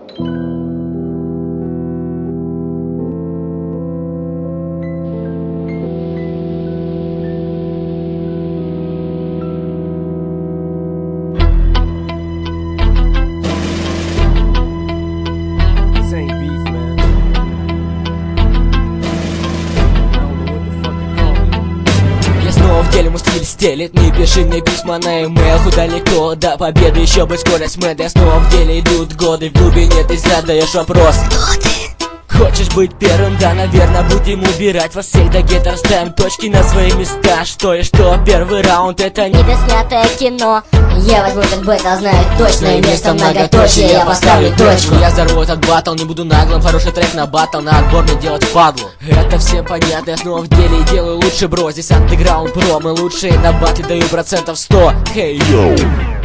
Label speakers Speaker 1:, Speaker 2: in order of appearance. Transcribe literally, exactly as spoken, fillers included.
Speaker 1: В деле мой стиль стелит, не пиши мне письма на имейл. Далеко до победы, еще бы скорость мэда. Снова в деле идут годы, в глубине ты задаешь вопрос: кто ты? Хочешь быть первым? Да, наверное, будем убирать вас всех до гетер. Ставим точки на свои места. Что и что, первый раунд это
Speaker 2: недоснятое кино. Я возьму этот бэтл, знаю точное место многоточие. Я поставлю точку.
Speaker 1: Я взорву этот батл, не буду наглым. Хороший трек на батл, на отбор мне делать падлу. Это всем понятно, я снова в деле делаю лучше, бро. Здесь андеграунд про, мы лучшие на батле, даю процентов сто. Хей, hey, йоу.